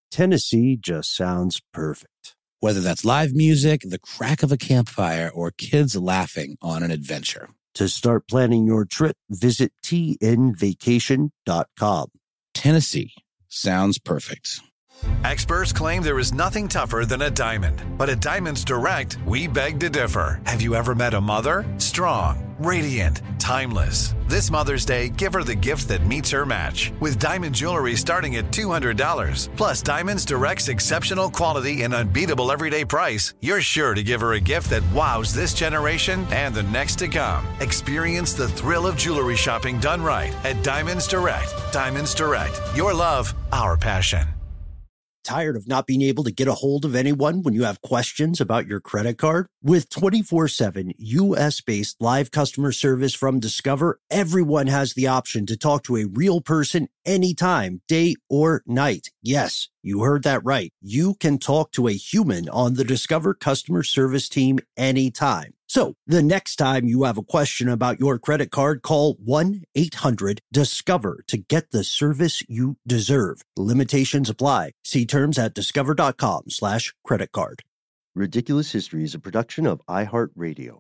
Tennessee just sounds perfect. Whether that's live music, the crack of a campfire, or kids laughing on an adventure. To start planning your trip, visit tnvacation.com. Tennessee sounds perfect. Experts claim there is nothing tougher than a diamond. But at Diamonds Direct, we beg to differ. Have you ever met a mother? Strong, radiant, timeless. This Mother's Day, give her the gift that meets her match. With diamond jewelry starting at $200. Plus Diamonds Direct's exceptional quality and unbeatable everyday price, you're sure to give her a gift that wows this generation and the next to come. Experience the thrill of jewelry shopping done right at Diamonds Direct. Diamonds Direct. Your love, our passion. Tired of not being able to get a hold of anyone when you have questions about your credit card? With 24/7 U.S.-based live customer service from Discover, everyone has the option to talk to a real person anytime, day or night. Yes, you heard that right. You can talk to a human on the Discover customer service team anytime. So the next time you have a question about your credit card, call 1-800-DISCOVER to get the service you deserve. Limitations apply. See terms at discover.com/creditcard. Ridiculous History is a production of iHeartRadio.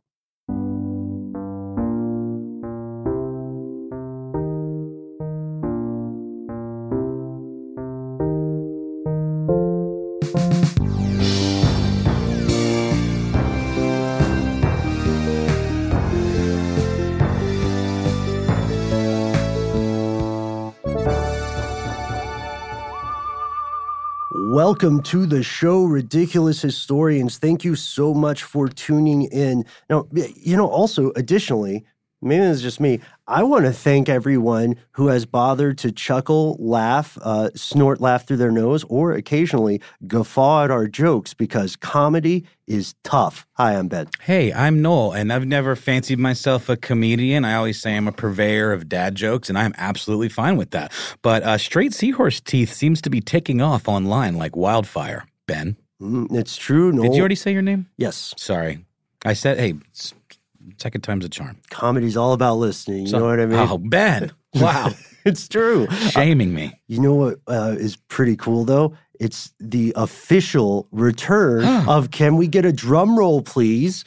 Welcome to the show, Ridiculous Historians. Thank you so much for tuning in. Now, also, additionally, maybe it's just me, I want to thank everyone who has bothered to chuckle, laugh, snort laugh through their nose, or occasionally guffaw at our jokes, because comedy is tough. Hi, I'm Ben. Hey, I'm Noel, and I've never fancied myself a comedian. I always say I'm a purveyor of dad jokes, and I'm absolutely fine with that. But straight seahorse teeth seems to be taking off online like wildfire. Ben? It's true, Noel. Did you already say your name? Yes. Sorry. I said, hey, second time's a charm. Comedy's all about listening. You know what I mean? Oh, Ben. Wow. It's true. Shaming me. You know what is pretty cool, though? It's the official return of Can We Get a Drum Roll, Please?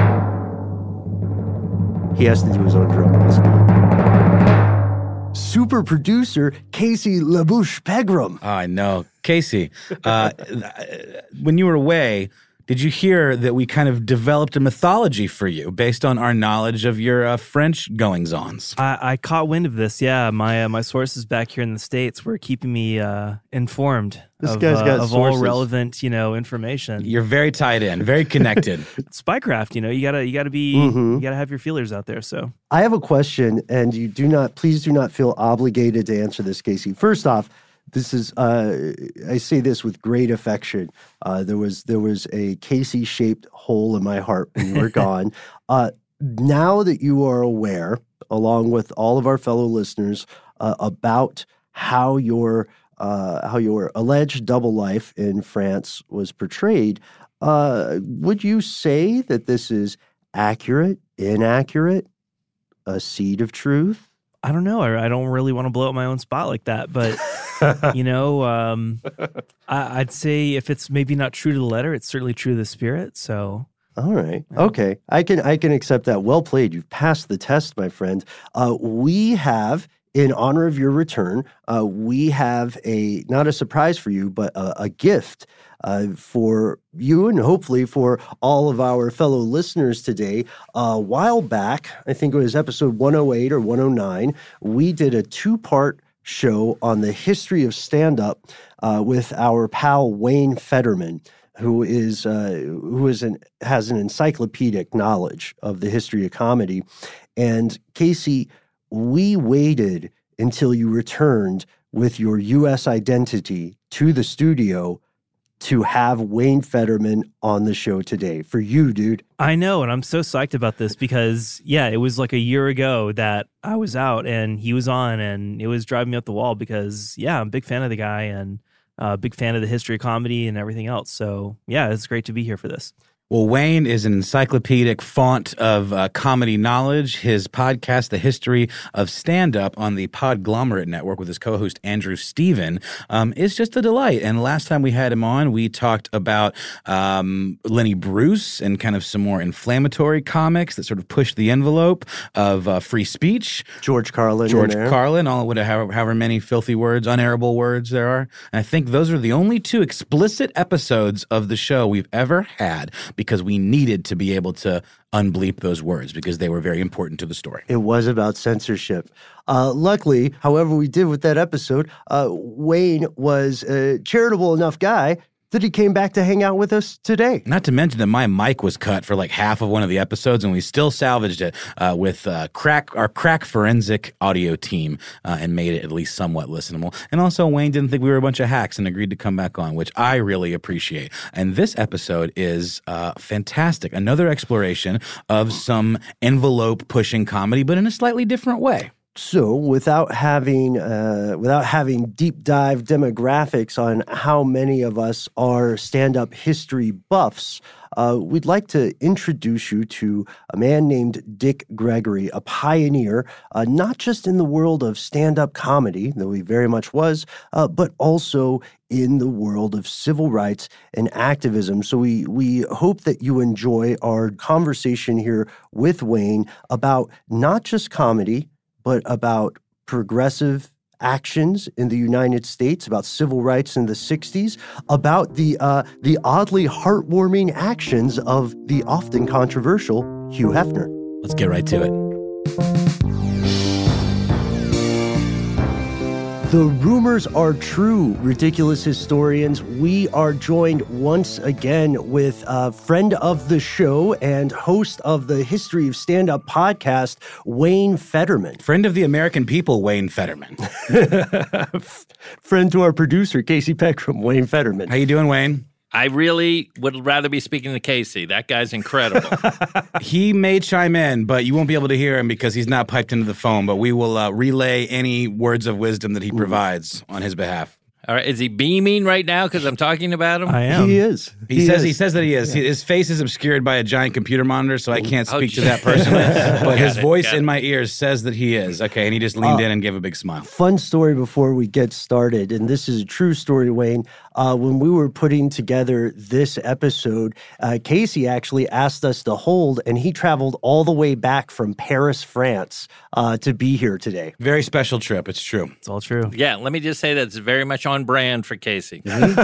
He has to do his own drum rolls. Super producer Casey LaBouche Pegram. I know. Casey, when you were away, did you hear that we kind of developed a mythology for you based on our knowledge of your French goings-ons? I caught wind of this, yeah. My sources back here in the States were keeping me informed of all relevant, information. You're very tied in, very connected. Spycraft, you gotta be, you gotta have your feelers out there. So I have a question, and please do not feel obligated to answer this, Casey. First off, this is, I say this with great affection. There was a Casey-shaped hole in my heart when you were gone. Now that you are aware, along with all of our fellow listeners, about how your alleged double life in France was portrayed, would you say that this is accurate, inaccurate, a seed of truth? I don't know. I don't really want to blow up my own spot like that, but I'd say if it's maybe not true to the letter, it's certainly true to the spirit. So, all right, okay, I can accept that. Well played. You've passed the test, my friend. We have, in honor of your return, we have not a surprise for you, but a gift for you and hopefully for all of our fellow listeners today. A while back, I think it was episode 108 or 109, we did a 2-part show on the history of stand-up with our pal Wayne Fetterman, who has an encyclopedic knowledge of the history of comedy. And Casey, we waited until you returned with your U.S. identity to the studio to have Wayne Fetterman on the show today. For you, dude. I know, and I'm so psyched about this because, it was like a year ago that I was out and he was on, and it was driving me up the wall because, I'm a big fan of the guy and a big fan of the history of comedy and everything else. So, it's great to be here for this. Well, Wayne is an encyclopedic font of comedy knowledge. His podcast, The History of Stand-Up on the Podglomerate Network with his co-host Andrew Steven, is just a delight. And last time we had him on, we talked about Lenny Bruce and kind of some more inflammatory comics that sort of pushed the envelope of free speech. George Carlin. However many filthy words, unairable words there are. And I think those are the only two explicit episodes of the show we've ever had, because we needed to be able to unbleep those words because they were very important to the story. It was about censorship. Luckily, however we did with that episode, Wayne was a charitable enough guy that he came back to hang out with us today. Not to mention that my mic was cut for like half of one of the episodes, and we still salvaged it with our crack forensic audio team and made it at least somewhat listenable. And also, Wayne didn't think we were a bunch of hacks and agreed to come back on, which I really appreciate. And this episode is fantastic. Another exploration of some envelope-pushing comedy, but in a slightly different way. So, without having deep dive demographics on how many of us are stand-up history buffs, we'd like to introduce you to a man named Dick Gregory, a pioneer, not just in the world of stand-up comedy, though he very much was, but also in the world of civil rights and activism. So we hope that you enjoy our conversation here with Wayne about not just comedy, but about progressive actions in the United States, about civil rights in the 60s, about the oddly heartwarming actions of the often controversial Hugh Hefner. Let's get right to it. The rumors are true, ridiculous historians. We are joined once again with a friend of the show and host of the History of Stand-Up podcast, Wayne Federman. Friend of the American people, Wayne Federman. Friend to our producer, Casey Peckram, Wayne Federman. How you doing, Wayne? I really would rather be speaking to Casey. That guy's incredible. He may chime in, but you won't be able to hear him because he's not piped into the phone, but we will relay any words of wisdom that he provides on his behalf. All right, is he beaming right now because I'm talking about him? I am. He is. He says that he is. Yeah. His face is obscured by a giant computer monitor, so I can't speak to that personally. But his voice in my ears says that he is. Okay, and he just leaned in and gave a big smile. Fun story before we get started, and this is a true story, Wayne. When we were putting together this episode, Casey actually asked us to hold, and he traveled all the way back from Paris, France, to be here today. Very special trip. It's true. It's all true. Yeah, let me just say that's very much on brand for Casey.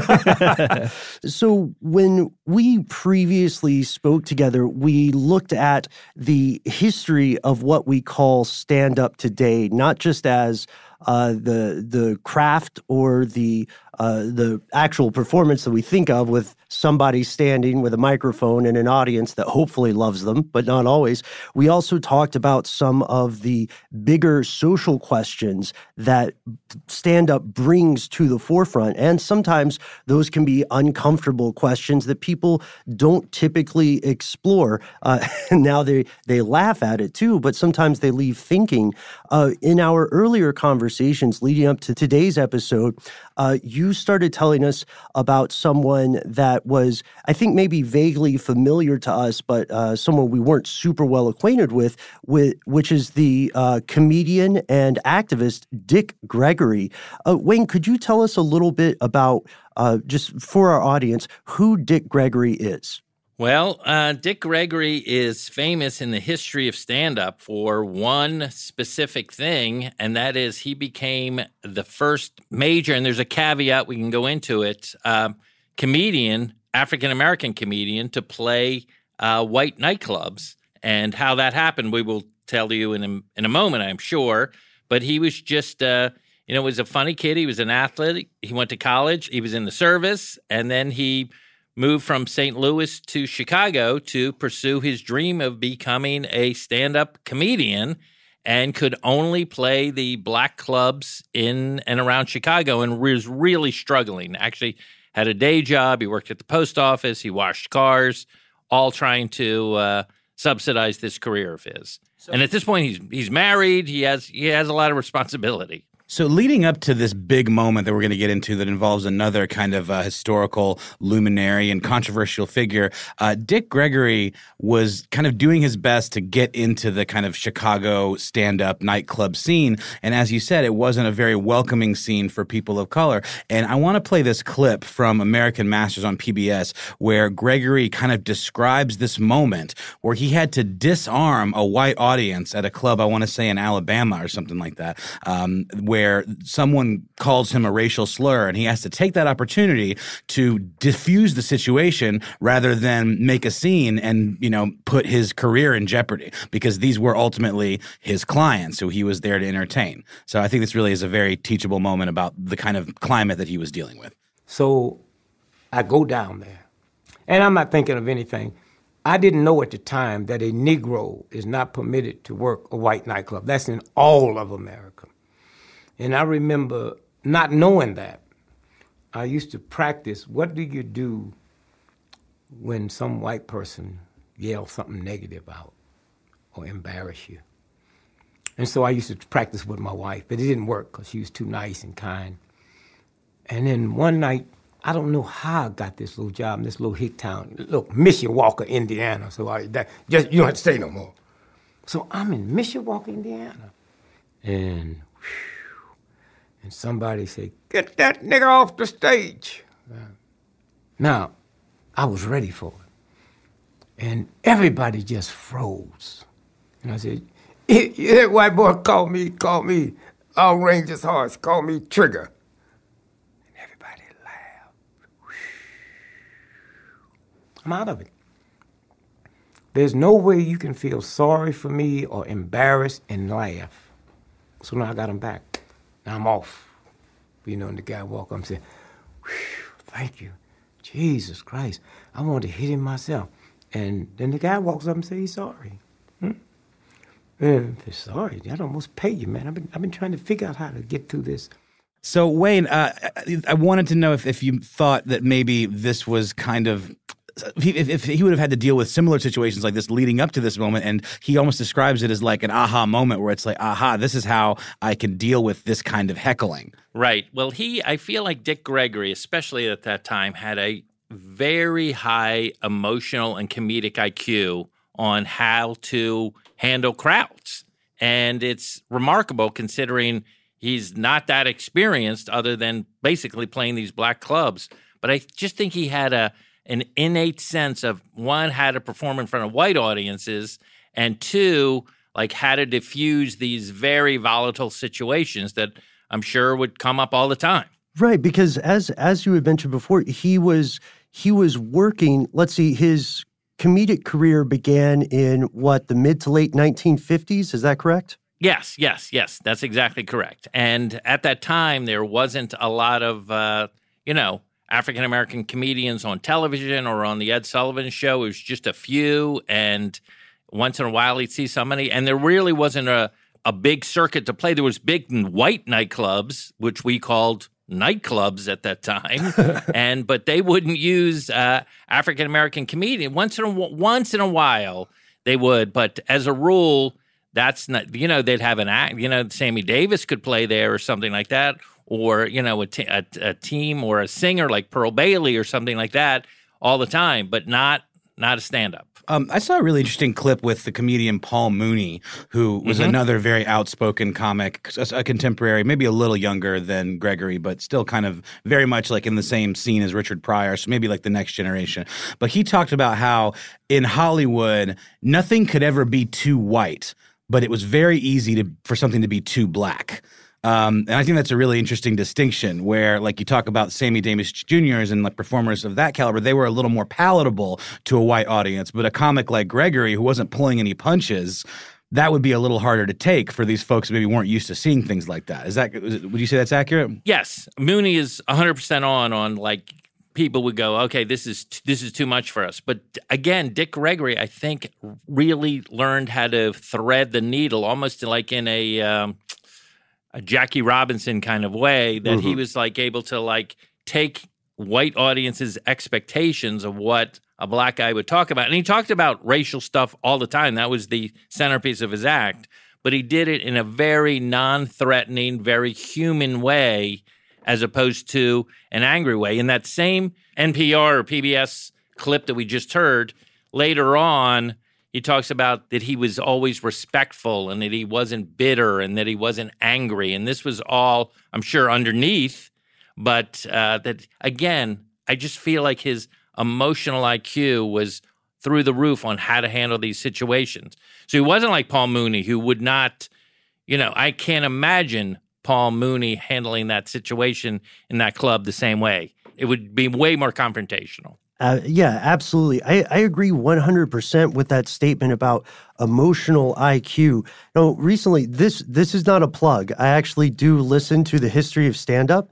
So when we previously spoke together, we looked at the history of what we call stand-up today, not just as the craft or the actual performance that we think of with somebody standing with a microphone and an audience that hopefully loves them, but not always. We also talked about some of the bigger social questions that stand-up brings to the forefront, and sometimes those can be uncomfortable questions that people don't typically explore. Now they laugh at it too, but sometimes they leave thinking. In our earlier conversations leading up to today's episode, you started telling us about someone that was, I think, maybe vaguely familiar to us, but someone we weren't super well acquainted with, which is the comedian and activist Dick Gregory. Wayne, could you tell us a little bit about, just for our audience, who Dick Gregory is? Well, Dick Gregory is famous in the history of stand-up for one specific thing, and that is he became the first major, and there's a caveat, we can go into it, comedian, African-American comedian, to play white nightclubs. And how that happened, we will tell you in a moment, I'm sure. But he was just, was a funny kid. He was an athlete. He went to college. He was in the service, and then he moved from St. Louis to Chicago to pursue his dream of becoming a stand-up comedian, and could only play the black clubs in and around Chicago, and was really struggling. Actually had a day job. He worked at the post office. He washed cars, all trying to subsidize this career of his. And at this point, he's married. He has a lot of responsibility. So leading up to this big moment that we're going to get into that involves another kind of historical luminary and controversial figure, Dick Gregory was kind of doing his best to get into the kind of Chicago stand-up nightclub scene. And as you said, it wasn't a very welcoming scene for people of color. And I want to play this clip from American Masters on PBS where Gregory kind of describes this moment where he had to disarm a white audience at a club, I want to say in Alabama or something like that, where someone calls him a racial slur, and he has to take that opportunity to diffuse the situation rather than make a scene and, put his career in jeopardy, because these were ultimately his clients who he was there to entertain. So I think this really is a very teachable moment about the kind of climate that he was dealing with. So I go down there, and I'm not thinking of anything. I didn't know at the time that a Negro is not permitted to work a white nightclub. That's in all of America. And I remember not knowing that. I used to practice, what do you do when some white person yells something negative out or embarrass you? And so I used to practice with my wife, but it didn't work because she was too nice and kind. And then one night, I don't know how I got this little job in this little hick town. Look, Mishawaka, Indiana. So you don't have to say no more. So I'm in Mishawaka, Indiana. And somebody said, "Get that nigga off the stage." Now, I was ready for it. And everybody just froze. And I said, "That white boy called me all Rangers horse, called me Trigger." And everybody laughed. I'm out of it. There's no way you can feel sorry for me or embarrassed and laugh. So now I got him back. Now I'm off. And the guy walked up and said, "Thank you. Jesus Christ. I wanted to hit him myself." And then the guy walks up and says he's sorry. He's sorry. I'd almost pay you, man. I've been trying to figure out how to get through this. So, Wayne, I wanted to know if you thought that maybe this was kind of if he would have had to deal with similar situations like this leading up to this moment, and he almost describes it as like an aha moment where it's like, aha, this is how I can deal with this kind of heckling. Right. Well, I feel like Dick Gregory, especially at that time, had a very high emotional and comedic IQ on how to handle crowds. And it's remarkable considering he's not that experienced other than basically playing these black clubs. But I just think he had an innate sense of, one, how to perform in front of white audiences, and two, like how to diffuse these very volatile situations that I'm sure would come up all the time. Right, because as you had mentioned before, he was working, let's see, his comedic career began in the mid to late 1950s, is that correct? Yes, that's exactly correct. And at that time, there wasn't a lot of, African-American comedians on television or on the Ed Sullivan Show. It was just a few, and once in a while he'd see somebody. And there really wasn't a big circuit to play. There was big white nightclubs, which we called nightclubs at that time, but they wouldn't use African-American comedian. Once in a while they would, but as a rule, that's not, they'd have an act, Sammy Davis could play there or something like that, or, a team or a singer like Pearl Bailey or something like that all the time, but not a stand-up. I saw a really interesting clip with the comedian Paul Mooney, who was another very outspoken comic, a contemporary, maybe a little younger than Gregory, but still kind of very much like in the same scene as Richard Pryor, so maybe like the next generation. But he talked about how in Hollywood, nothing could ever be too white, but it was very easy for something to be too black. And I think that's a really interesting distinction where, like, you talk about Sammy Davis Jr.'s and like performers of that caliber, they were a little more palatable to a white audience. But a comic like Gregory, who wasn't pulling any punches, that would be a little harder to take for these folks who maybe weren't used to seeing things like that. Would you say that's accurate? Yes. Mooney is 100% on like, people would go, okay, this is too much for us. But again, Dick Gregory, I think, really learned how to thread the needle almost like in a Jackie Robinson kind of way, that he was like able to like take white audiences' expectations of what a black guy would talk about. And he talked about racial stuff all the time. That was the centerpiece of his act. but he did it in a very non-threatening, very human way, as opposed to an angry way. In that same NPR or PBS clip that we just heard, later on, he talks about that he was always respectful and that he wasn't bitter and that he wasn't angry. And this was all, I'm sure, underneath. But that, again, I just feel like his emotional IQ was through the roof on how to handle these situations. So he wasn't like Paul Mooney, who would not, I can't imagine Paul Mooney handling that situation in that club the same way. It would be way more confrontational. Yeah, absolutely. I agree 100% with that statement about emotional IQ. Recently, this is not a plug. I actually do listen to the history of stand-up.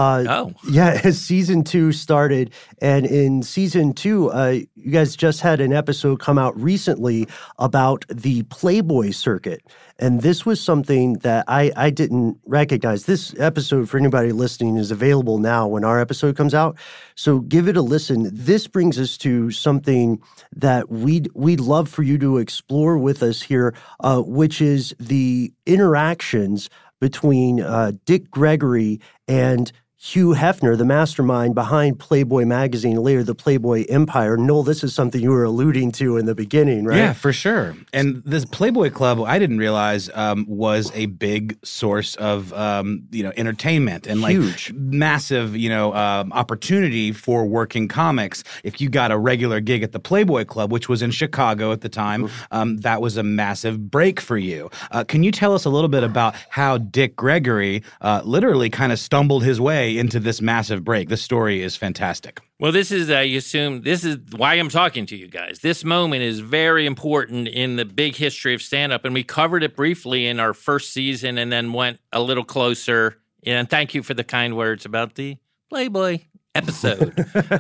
Yeah, as season 2 started. And in season 2, you guys just had an episode come out recently about the Playboy circuit. And this was something that I didn't recognize. This episode, for anybody listening, is available now when our episode comes out. So give it a listen. This brings us to something that we'd love for you to explore with us here, which is the interactions between Dick Gregory and Hugh Hefner, the mastermind behind Playboy magazine, later the Playboy Empire. Noel, this is something you were alluding to in the beginning, right? Yeah, for sure. And this Playboy Club, I didn't realize was a big source of entertainment and huge, massive opportunity for working comics. If you got a regular gig at the Playboy Club, which was in Chicago at the time, that was a massive break for you. Can you tell us a little bit about how Dick Gregory literally kind of stumbled his way into this massive break? This story is fantastic. Well, this is, I assume, this is why I'm talking to you guys. This moment is very important in the big history of stand-up, and we covered it briefly in our first season and then went a little closer. And thank you for the kind words about the Playboy episode.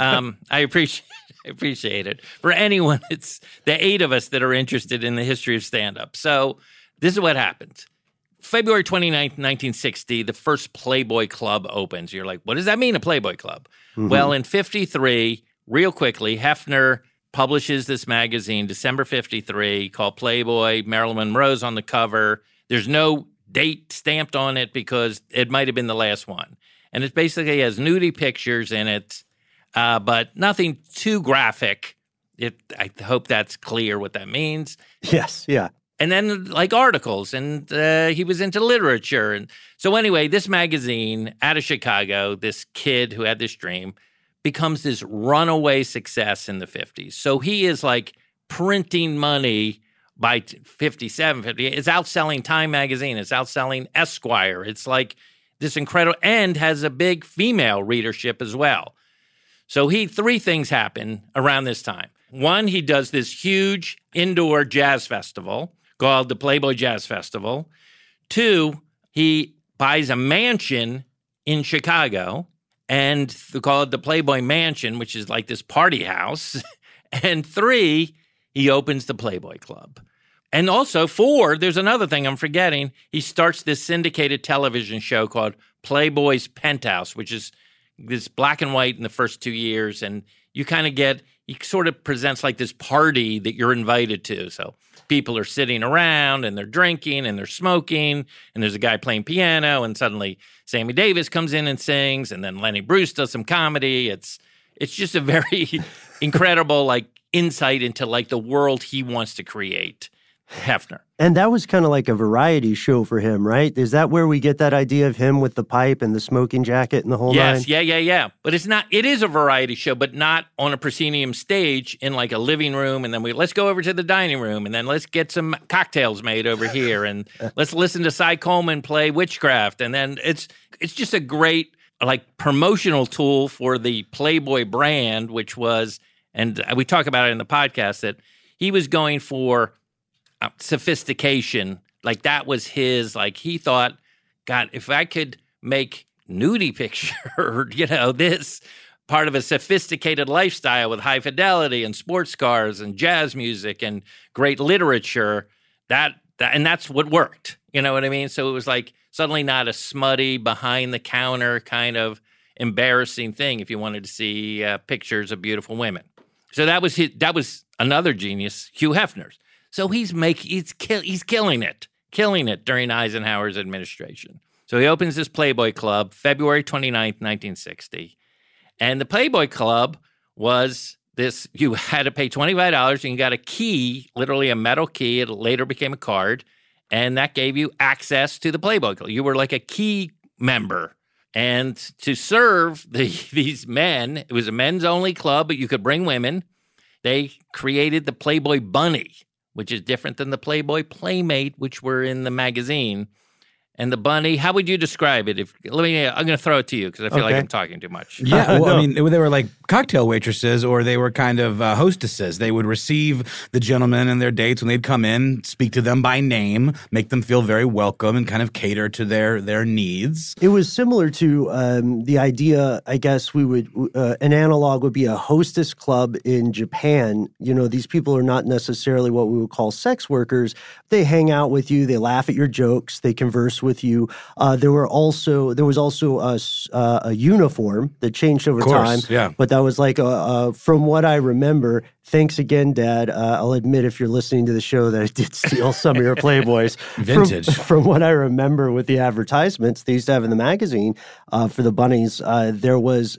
I appreciate it. For anyone, it's the 8 of us that are interested in the history of stand-up. So this is what happens. February 29th, 1960, the first Playboy Club opens. You're like, what does that mean, a Playboy Club? Mm-hmm. Well, in 53, real quickly, Hefner publishes this magazine, December 53, called Playboy. Marilyn Monroe's on the cover. There's no date stamped on it because it might have been the last one. And it basically has nudie pictures in it, but nothing too graphic. I hope that's clear what that means. Yes, yeah. And then like articles, and he was into literature. And so anyway, this magazine out of Chicago, this kid who had this dream, becomes this runaway success in the 50s. So he is like printing money by 57, 58. It's outselling Time magazine. It's outselling Esquire. It's like this incredible, and has a big female readership as well. So 3 things happen around this time. One, he does this huge indoor jazz festival called the Playboy Jazz Festival. 2, he buys a mansion in Chicago and call it the Playboy Mansion, which is like this party house. And 3, he opens the Playboy Club. And also 4, there's another thing I'm forgetting. He starts this syndicated television show called Playboy's Penthouse, which is this black and white in the first 2 years. And you kind of he sort of presents like this party that you're invited to. So people are sitting around and they're drinking and they're smoking, and there's a guy playing piano, and suddenly Sammy Davis comes in and sings, and then Lenny Bruce does some comedy. It's just a very incredible like insight into like the world he wants to create, Hefner. And that was kind of like a variety show for him, right? Is that where we get that idea of him with the pipe and the smoking jacket and the whole nine? Yes, yeah. But it is a variety show, but not on a proscenium stage in like a living room, and then let's go over to the dining room, and then let's get some cocktails made over here, and let's listen to Cy Coleman play Witchcraft. And then it's just a great like promotional tool for the Playboy brand, which was, and we talk about it in the podcast, that he was going for sophistication. Like that was his, like he thought, God, if I could make nudie picture, this part of a sophisticated lifestyle with high fidelity and sports cars and jazz music and great literature, and that's what worked. You know what I mean? So it was like suddenly not a smutty, behind the counter kind of embarrassing thing if you wanted to see pictures of beautiful women. So that was another genius, Hugh Hefner's. So he's killing it. killing it during Eisenhower's administration. So he opens this Playboy Club February 29th, 1960. And the Playboy Club was this, you had to pay $25 and you got a key, literally a metal key. It later became a card. And that gave you access to the Playboy Club. You were like a key member. And to serve these men, it was a men's only club, but you could bring women. They created the Playboy Bunny, which is different than the Playboy Playmate, which were in the magazine. And the bunny, how would you describe it? I'm going to throw it to you because I feel like I'm talking too much. Yeah, well, I mean, they were like cocktail waitresses, or they were kind of hostesses. They would receive the gentlemen and their dates when they'd come in, speak to them by name, make them feel very welcome, and kind of cater to their needs. It was similar to the idea, I guess we would, an analog would be a hostess club in Japan. You know, these people are not necessarily what we would call sex workers. They hang out with you, they laugh at your jokes, they converse with you. There was also a uniform that changed over time. Yeah. But that was like, from what I remember, thanks again, Dad. I'll admit, if you're listening to the show, that I did steal some of your Playboys. Vintage. From what I remember with the advertisements they used to have in the magazine for the bunnies, there was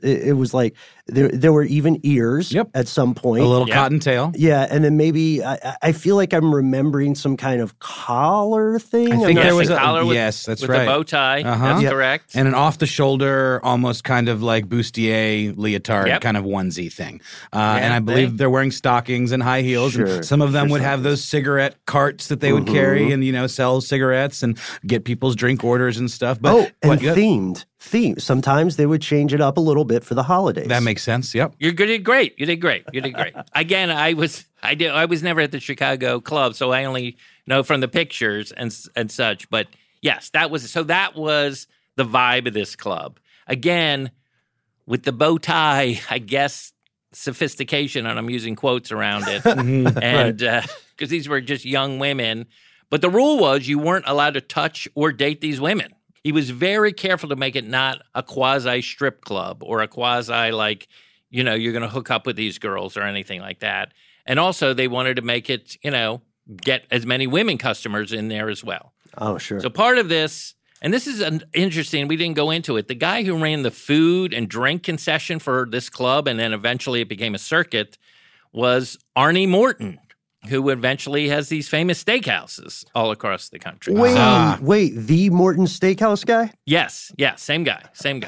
even ears at some point. A little cottontail. Yeah, and then maybe I feel like I'm remembering some kind of collar thing. I think there was a collar with, yes, that's with right. a bow tie. That's correct. And an off-the-shoulder, almost kind of like bustier leotard kind of onesie thing. And I believe they're wearing stockings and high heels. Sure, and some of them would have those cigarette carts that they would carry and, sell cigarettes and get people's drink orders and stuff. But themed. Sometimes they would change it up a little bit for the holidays. That makes sense. Yep. You did great. Again, I was never at the Chicago club, so I only know from the pictures and such. But yes, that was the vibe of this club. Again, with the bow tie, I guess sophistication, and I'm using quotes around it, and because these were just young women. But the rule was you weren't allowed to touch or date these women. He was very careful to make it not a quasi strip club or a quasi you're going to hook up with these girls or anything like that. And also they wanted to make it, get as many women customers in there as well. Oh, sure. So part of this, and this is interesting, we didn't go into it. The guy who ran the food and drink concession for this club, and then eventually it became a circuit, was Arnie Morton, who eventually has these famous steakhouses all across the country. Wait, the Morton Steakhouse guy? Yes, same guy.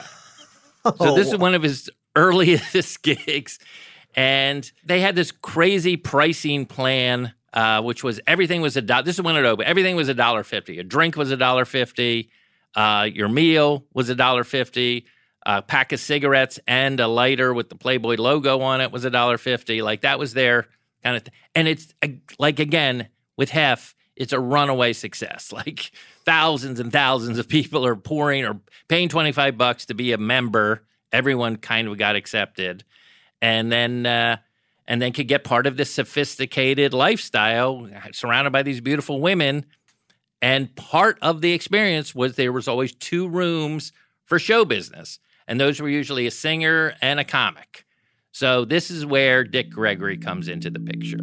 So this is one of his earliest gigs, and they had this crazy pricing plan, which was everything was $1. This is when it opened. Everything was $1.50. A drink was $1.50. Your meal was $1.50. A pack of cigarettes and a lighter with the Playboy logo on it was $1.50. Like that was their kind of and it's like, again, with Hef, it's a runaway success. Like thousands and thousands of people are pouring or paying $25 to be a member. Everyone kind of got accepted, and then could get part of this sophisticated lifestyle surrounded by these beautiful women. And part of the experience was there was always 2 rooms for show business, and those were usually a singer and a comic. So this is where Dick Gregory comes into the picture.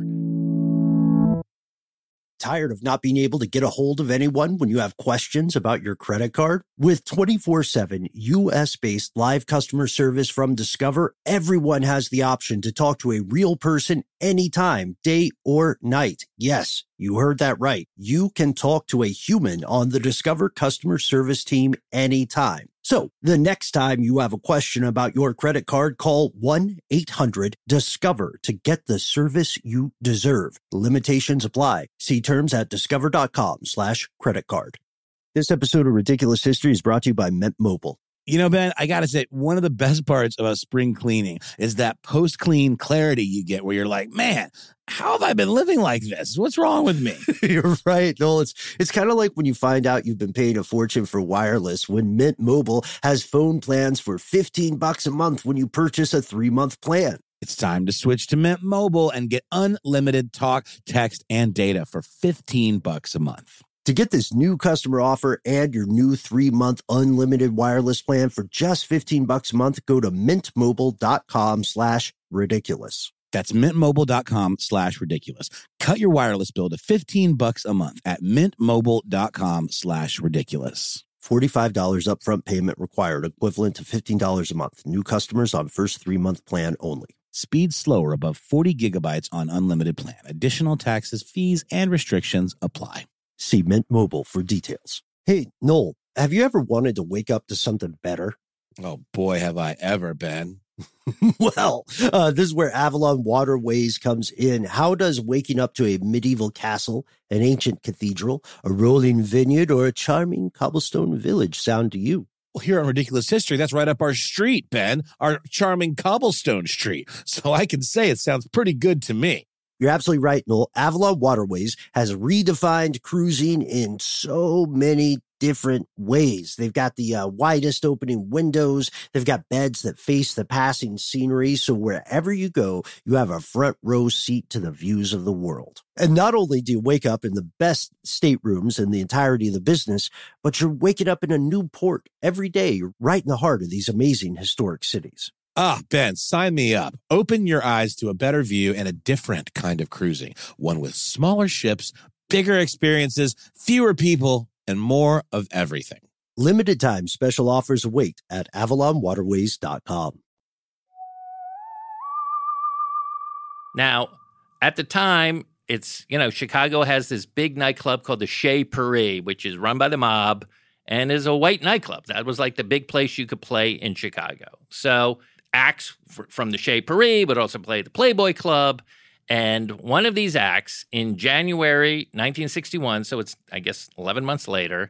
Tired of not being able to get a hold of anyone when you have questions about your credit card? With 24/7 U.S.-based live customer service from Discover, everyone has the option to talk to a real person anytime, day or night. Yes, you heard that right. You can talk to a human on the Discover customer service team anytime. So the next time you have a question about your credit card, call 1-800-DISCOVER to get the service you deserve. Limitations apply. See terms at discover.com/creditcard. This episode of Ridiculous History is brought to you by Mint Mobile. You know, Ben, I got to say, one of the best parts about spring cleaning is that post-clean clarity you get where you're like, man, how have I been living like this? What's wrong with me? You're right, Noel. It's kind of like when you find out you've been paying a fortune for wireless when Mint Mobile has phone plans for $15 a month when you purchase a 3-month plan. It's time to switch to Mint Mobile and get unlimited talk, text, and data for $15 a month. To get this new customer offer and your new 3-month unlimited wireless plan for just $15 a month, go to mintmobile.com/ridiculous. That's mintmobile.com/ridiculous. Cut your wireless bill to $15 a month at mintmobile.com/ridiculous. $45 upfront payment required, equivalent to $15 a month. New customers on first 3-month plan only. Speed slower above 40 gigabytes on unlimited plan. Additional taxes, fees, and restrictions apply. See Mint Mobile for details. Hey, Noel, have you ever wanted to wake up to something better? Oh boy, have I ever been. Well, this is where Avalon Waterways comes in. How does waking up to a medieval castle, an ancient cathedral, a rolling vineyard, or a charming cobblestone village sound to you? Well, here on Ridiculous History, that's right up our street, Ben, our charming cobblestone street. So I can say it sounds pretty good to me. You're absolutely right, Noel. Avalon Waterways has redefined cruising in so many different ways. They've got the widest opening windows. They've got beds that face the passing scenery. So wherever you go, you have a front row seat to the views of the world. And not only do you wake up in the best staterooms in the entirety of the business, but you're waking up in a new port every day. You're right in the heart of these amazing historic cities. Ah, Ben, sign me up. Open your eyes to a better view and a different kind of cruising. One with smaller ships, bigger experiences, fewer people, and more of everything. Limited time special offers await at avalonwaterways.com. Now, at the time, it's, Chicago has this big nightclub called the Chez Paree, which is run by the mob and is a white nightclub. That was like the big place you could play in Chicago. So acts from the Chez Paree would also play the Playboy Club. And one of these acts in January 1961, so it's, I guess, 11 months later,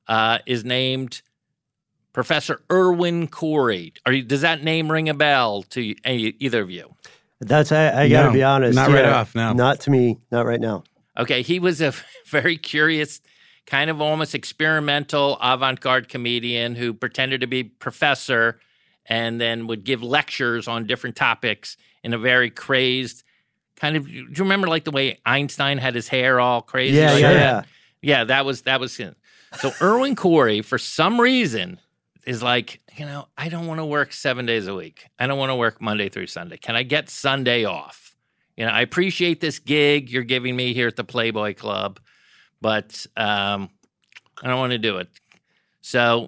is named Professor Irwin Corey. Does that name ring a bell to either of you? That's, I got to be honest. Not right off, no. Not to me, not right now. Okay, he was a very curious, kind of almost experimental avant-garde comedian who pretended to be professor and then would give lectures on different topics in a very crazed kind of. Do you remember like the way Einstein had his hair all crazy? Yeah. Yeah, that was him. So Irwin Corey, for some reason, is like, I don't want to work 7 days a week. I don't want to work Monday through Sunday. Can I get Sunday off? I appreciate this gig you're giving me here at the Playboy Club, but I don't want to do it. So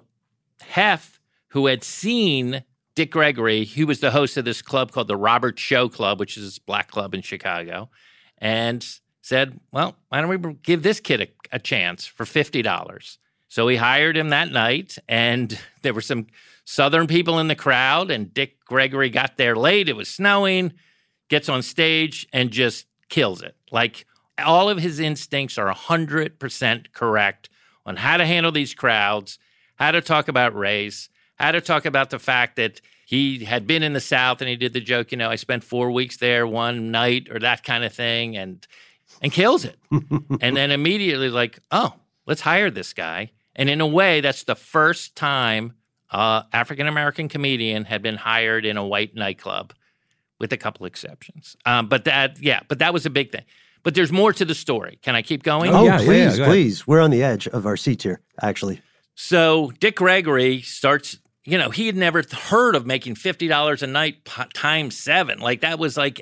Hef, who had seen Dick Gregory, he was the host of this club called the Robert Show Club, which is this black club in Chicago, and said, well, why don't we give this kid a chance for $50? So he hired him that night, and there were some Southern people in the crowd, and Dick Gregory got there late. It was snowing, gets on stage, and just kills it. Like, all of his instincts are 100% correct on how to handle these crowds, how to talk about race, how to talk about the fact that he had been in the South, and he did the joke, I spent 4 weeks there one night, or that kind of thing, and kills it. And then immediately like, oh, let's hire this guy. And in a way, that's the first time African-American comedian had been hired in a white nightclub, with a couple exceptions. But that was a big thing. But there's more to the story. Can I keep going? Oh, yeah, please. We're on the edge of our seats here, actually. So Dick Gregory starts, he had never heard of making $50 a night times 7. Like, that was like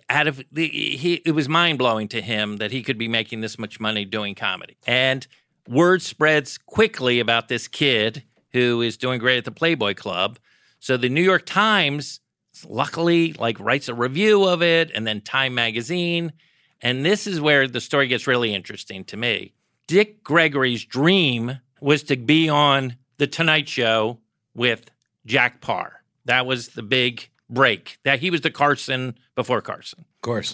it was mind-blowing to him that he could be making this much money doing comedy. And word spreads quickly about this kid who is doing great at the Playboy Club. So the New York Times, luckily, writes a review of it, and then Time Magazine. And this is where the story gets really interesting to me. Dick Gregory's dream was to be on The Tonight Show with Jack Paar. That was the big break. That he was the Carson before Carson. Of course.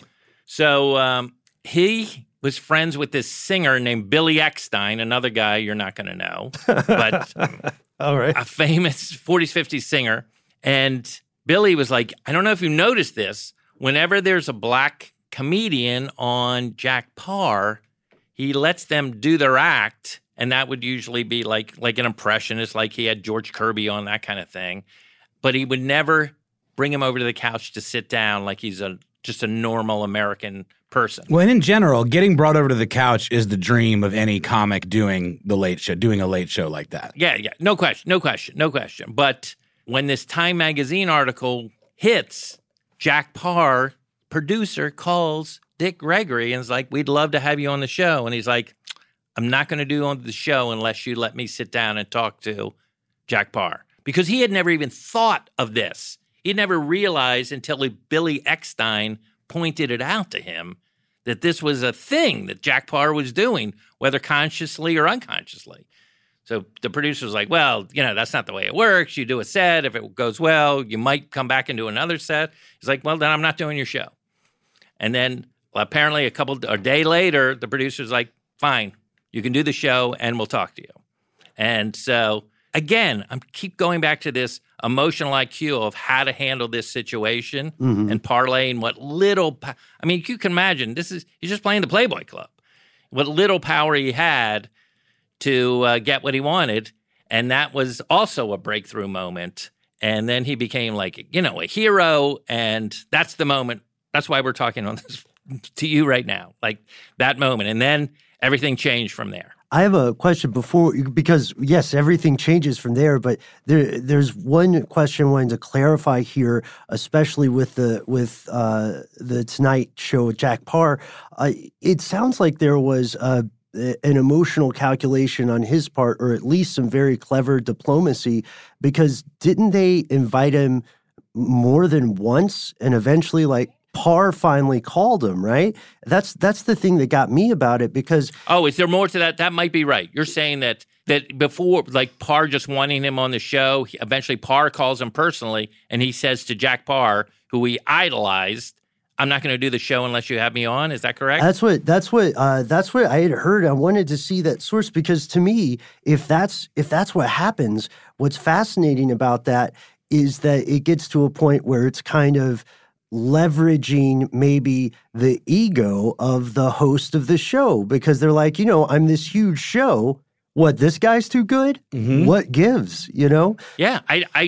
So he was friends with this singer named Billy Eckstein, another guy you're not going to know, but all right, a famous 40s, 50s singer. And Billy was like, I don't know if you noticed this, whenever there's a black comedian on Jack Paar, he lets them do their act, and that would usually be like an impressionist, like he had George Kirby on, that kind of thing. But he would never bring him over to the couch to sit down like he's just a normal American person. Well, and in general, getting brought over to the couch is the dream of any comic doing a late show like that. Yeah, no question. But when this Time Magazine article hits, Jack Paar producer calls Dick Gregory and is like, we'd love to have you on the show. And he's like, I'm not going to do on the show unless you let me sit down and talk to Jack Paar. Because he had never even thought of this. He had never realized until Billy Eckstein pointed it out to him that this was a thing that Jack Paar was doing, whether consciously or unconsciously. So the producer was like, well, that's not the way it works. You do a set. If it goes well, you might come back and do another set. He's like, well, then I'm not doing your show. And then apparently a day later, the producer's like, fine, you can do the show and we'll talk to you. And so, again, I keep going back to this emotional IQ of how to handle this situation and parlaying what little you can imagine, he's just playing the Playboy Club. What little power he had to get what he wanted. And that was also a breakthrough moment. And then he became like, a hero. And that's the moment. That's why we're talking on this to you right now, like that moment. And then everything changed from there. I have a question because yes, everything changes from there, but there's one question I wanted to clarify here, especially with the Tonight Show with Jack Paar. It sounds like there was an emotional calculation on his part, or at least some very clever diplomacy, because didn't they invite him more than once, and eventually, like, Paar finally called him, right? That's the thing that got me about it, because... Oh, is there more to that? That might be right. You're saying that before, like, Paar just wanting him on the show, eventually Paar calls him personally, and he says to Jack Paar, who he idolized, I'm not going to do the show unless you have me on. Is that correct? That's what I had heard. I wanted to see that source, because to me, if that's what happens, what's fascinating about that is that it gets to a point where it's kind of leveraging maybe the ego of the host of the show, because they're like, I'm this huge show. What, this guy's too good? Mm-hmm. What gives, Yeah,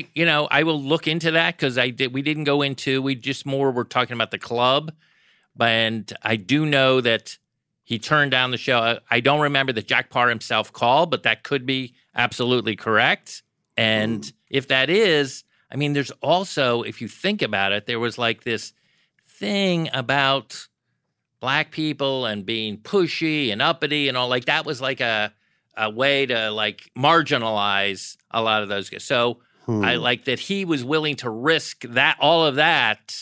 I will look into that, because we didn't go into, we're talking about the club, and I do know that he turned down the show. I don't remember that Jack Paar himself called, but that could be absolutely correct. And if that is, there's also, if you think about it, there was like this thing about black people and being pushy and uppity and all, like that was like a way to like marginalize a lot of those guys. So I like that he was willing to risk all of that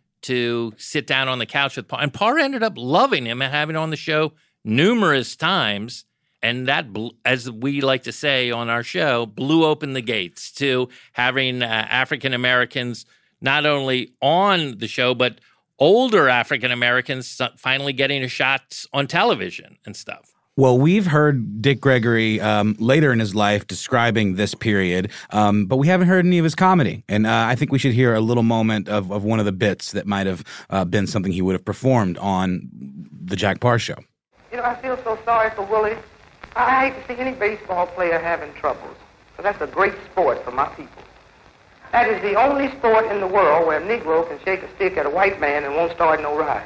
to sit down on the couch with Paar. And Paar ended up loving him and having him on the show numerous times. And that, as we like to say on our show, blew open the gates to having African Americans not only on the show, but older African Americans finally getting a shot on television and stuff. Well, we've heard Dick Gregory later in his life describing this period, but we haven't heard any of his comedy. And I think we should hear a little moment of one of the bits that might have been something he would have performed on the Jack Paar show. I feel so sorry for Willie. I hate to see any baseball player having troubles, but that's a great sport for my people. That is the only sport in the world where a Negro can shake a stick at a white man and won't start no riot.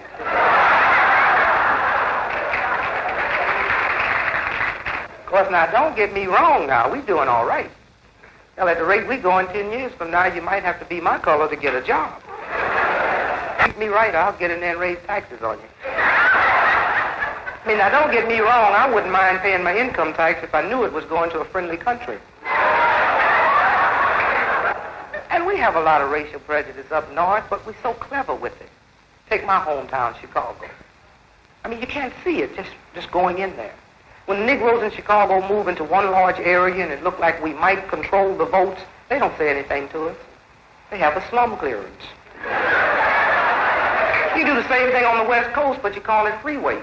Of course, now, don't get me wrong now. We're doing all right. Well, at the rate we're going 10 years from now, you might have to be my color to get a job. Treat me right, I'll get in there and raise taxes on you. Now, don't get me wrong. I wouldn't mind paying my income tax if I knew it was going to a friendly country. And we have a lot of racial prejudice up north, but we're so clever with it. Take my hometown, Chicago. You can't see it just going in there. When the Negroes in Chicago move into one large area and it looked like we might control the votes, they don't say anything to us. They have a slum clearance. You do the same thing on the West Coast, but you call it freeways.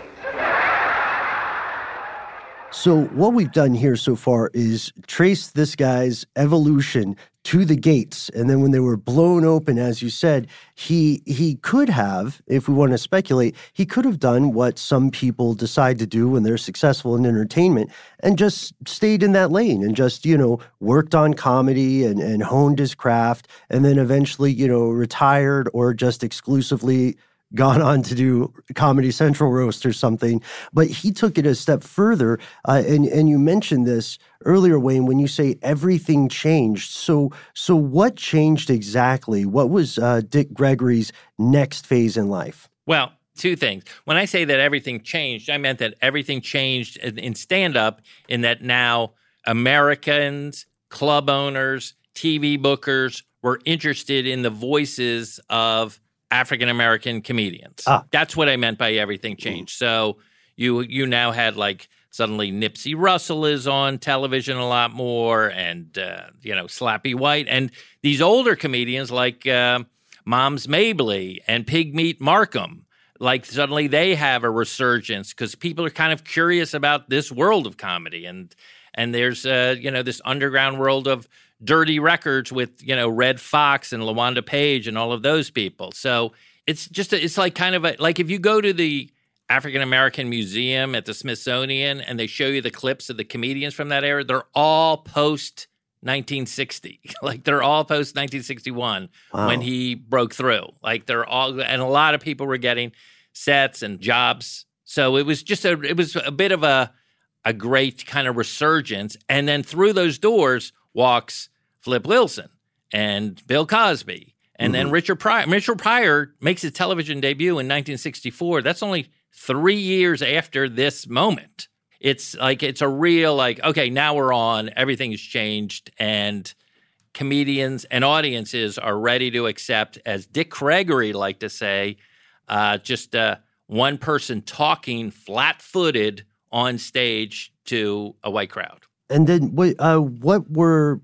So what we've done here so far is trace this guy's evolution to the gates. And then when they were blown open, as you said, he could have, if we want to speculate, he could have done what some people decide to do when they're successful in entertainment and just stayed in that lane and just, worked on comedy and honed his craft and then eventually, retired or just exclusively gone on to do Comedy Central roast or something. But he took it a step further. And you mentioned this earlier, Wayne, when you say everything changed. So what changed exactly? What was Dick Gregory's next phase in life? Well, two things. When I say that everything changed, I meant that everything changed in stand-up in that now Americans, club owners, TV bookers were interested in the voices of African-American comedians. That's what I meant by everything changed. So you now had like suddenly Nipsey Russell is on television a lot more and, Slappy White. And these older comedians like Moms Mabley and Pigmeat Markham, like suddenly they have a resurgence because people are kind of curious about this world of comedy. And there's, this underground world of Dirty Records with, Red Fox and LaWanda Page and all of those people. So it's like kind of like if you go to the African-American Museum at the Smithsonian and they show you the clips of the comedians from that era, they're all post-1960. Like they're all post-1961 when he broke through. Like they're all, and a lot of people were getting sets and jobs. So it was just a bit of a great kind of resurgence. And then through those doors walks Flip Wilson and Bill Cosby. And then Richard Pryor. Richard Pryor makes his television debut in 1964. That's only 3 years after this moment. It's a real okay, now we're on, everything has changed, and comedians and audiences are ready to accept, as Dick Gregory liked to say, just one person talking flat-footed on stage to a white crowd. And then what were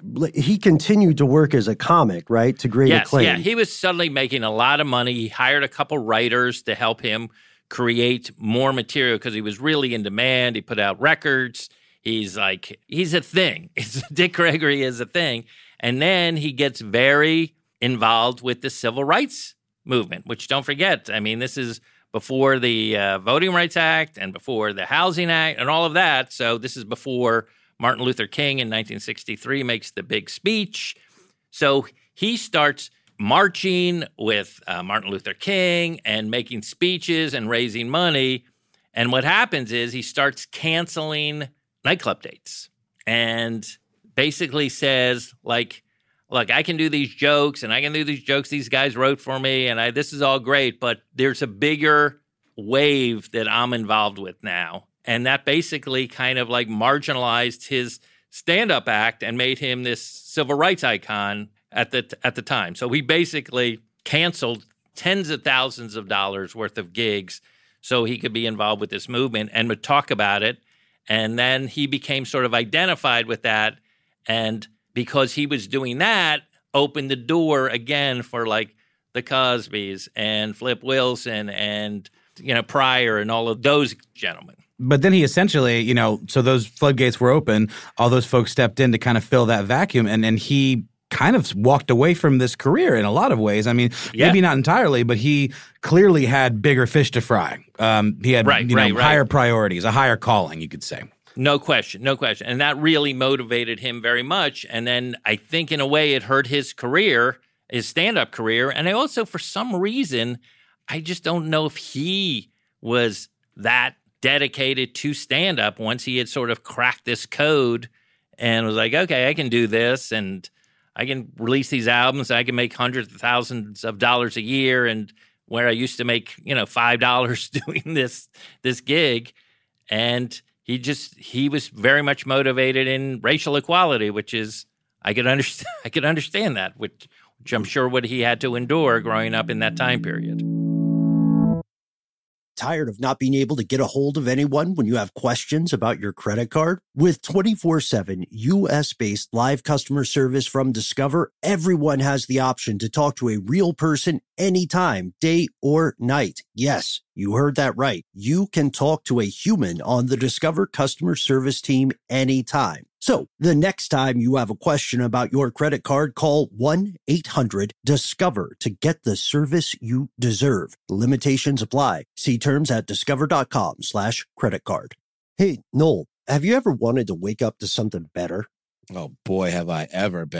he continued to work as a comic, right? To great acclaim. Yeah, he was suddenly making a lot of money. He hired a couple writers to help him create more material because he was really in demand. He put out records. He's a thing. Dick Gregory is a thing. And then he gets very involved with the civil rights movement, which don't forget, I mean, this is before the Voting Rights Act and before the Housing Act and all of that. So this is before Martin Luther King in 1963 makes the big speech. So he starts marching with Martin Luther King and making speeches and raising money. And what happens is he starts canceling nightclub dates and basically says, look, I can do these jokes and I can do these jokes these guys wrote for me and this is all great, but there's a bigger wave that I'm involved with now. And that basically kind of marginalized his stand-up act and made him this civil rights icon at the time. So he basically canceled tens of thousands of dollars worth of gigs so he could be involved with this movement and would talk about it. And then he became sort of identified with that. And because he was doing that, opened the door again for the Cosbys and Flip Wilson and, Pryor and all of those gentlemen. But then he essentially, so those floodgates were open, all those folks stepped in to kind of fill that vacuum, and he kind of walked away from this career in a lot of ways. I mean, maybe not entirely, but he clearly had bigger fish to fry. He had higher priorities, a higher calling, you could say. No question. And that really motivated him very much. And then I think in a way it hurt his career, his stand-up career. And I also, for some reason, I just don't know if he was that dedicated to stand-up once he had sort of cracked this code and was like, okay, I can do this and I can release these albums. I can make hundreds of thousands of dollars a year. And where I used to make, $5 doing this gig. And he was very much motivated in racial equality, which is, I could understand that, which I'm sure what he had to endure growing up in that time period. Tired of not being able to get a hold of anyone when you have questions about your credit card? With 24/7 U.S.-based live customer service from Discover, everyone has the option to talk to a real person anytime, day or night. Yes, you heard that right. You can talk to a human on the Discover customer service team anytime. So the next time you have a question about your credit card, call 1-800-DISCOVER to get the service you deserve. Limitations apply. See terms at discover.com/credit card. Hey, Noel, have you ever wanted to wake up to something better? Oh boy, have I ever been.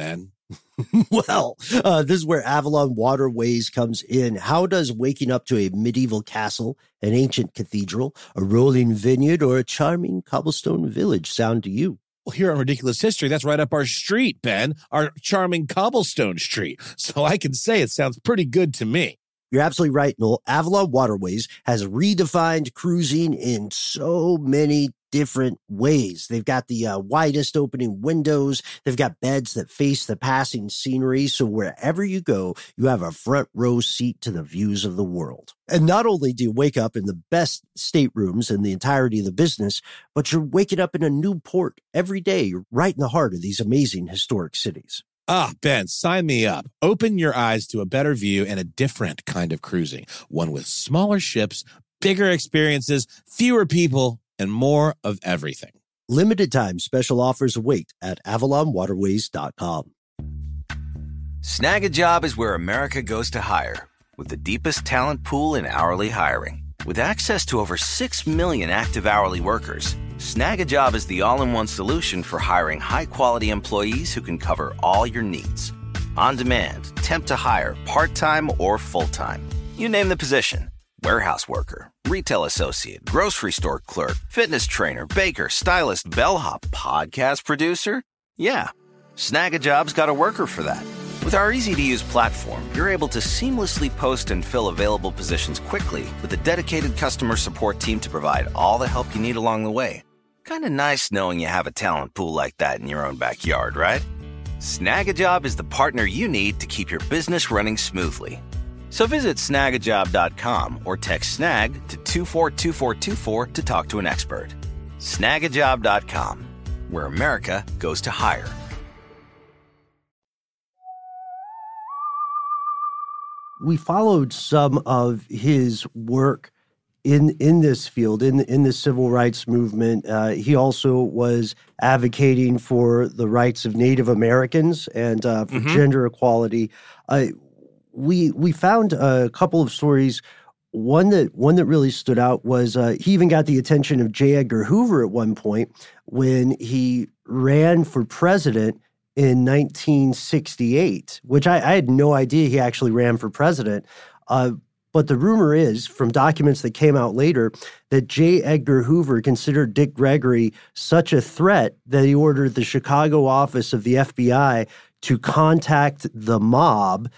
Well, this is where Avalon Waterways comes in. How does waking up to a medieval castle, an ancient cathedral, a rolling vineyard, or a charming cobblestone village sound to you? Well, here on Ridiculous History, that's right up our street, Ben, our charming cobblestone street. So I can say it sounds pretty good to me. You're absolutely right, Noel. Avalon Waterways has redefined cruising in so many different ways. They've got the widest opening windows. They've got beds that face the passing scenery. So wherever you go, you have a front row seat to the views of the world. And not only do you wake up in the best staterooms in the entirety of the business, but you're waking up in a new port every day. You're right in the heart of these amazing historic cities. Ah, Ben, sign me up. Open your eyes to a better view and a different kind of cruising. One with smaller ships, bigger experiences, fewer people, and more of everything. Limited time special offers await at avalonwaterways.com. Snag a Job is where America goes to hire, with the deepest talent pool in hourly hiring. With access to over 6 million active hourly workers, Snag a Job is the all-in-one solution for hiring high-quality employees who can cover all your needs. On demand, temp to hire, part-time or full-time. You name the position. Warehouse worker, retail associate, grocery store clerk, fitness trainer, baker, stylist, bellhop, podcast producer. Yeah, Snag a Job's got a worker for that. With our easy-to-use platform, you're able to seamlessly post and fill available positions quickly with a dedicated customer support team to provide all the help you need along the way. Kind of nice knowing you have a talent pool like that in your own backyard, right? Snag a Job is the partner you need to keep your business running smoothly. So visit snagajob.com or text snag to 242424 to talk to an expert. Snagajob.com, where America goes to hire. We followed some of his work in this field, in the civil rights movement. He also was advocating for the rights of Native Americans and for gender equality. We found a couple of stories. One that really stood out was he even got the attention of J. Edgar Hoover at one point when he ran for president in 1968, which I had no idea he actually ran for president. But the rumor is, from documents that came out later, that J. Edgar Hoover considered Dick Gregory such a threat that he ordered the Chicago office of the FBI to contact the mob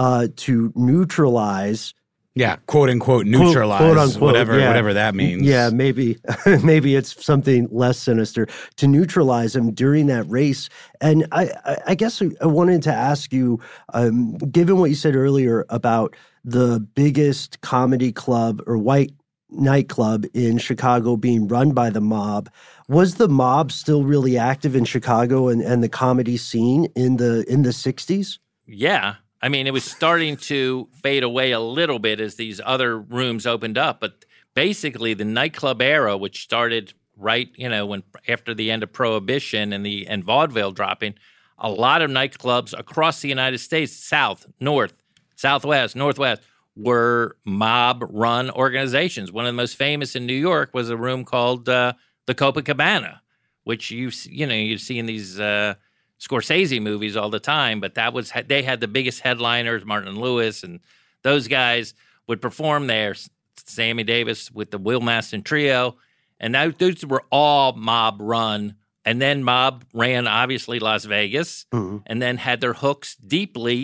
to neutralize. Yeah, quote unquote neutralize, quote unquote, whatever that means. Yeah, maybe it's something less sinister, to neutralize him during that race. And I guess I wanted to ask you, given what you said earlier about the biggest comedy club or white nightclub in Chicago being run by the mob, was the mob still really active in Chicago and the comedy scene in the 60s? Yeah. I mean, it was starting to fade away a little bit as these other rooms opened up. But basically, the nightclub era, which started right, when after the end of Prohibition and vaudeville dropping, a lot of nightclubs across the United States, South, North, Southwest, Northwest, were mob-run organizations. One of the most famous in New York was a room called the Copacabana, which you see in these Scorsese movies all the time, but they had the biggest headliners, Martin Lewis, and those guys would perform there. Sammy Davis with the Will Maston Trio, and those were all mob run. And then mob ran, obviously, Las Vegas, and then had their hooks deeply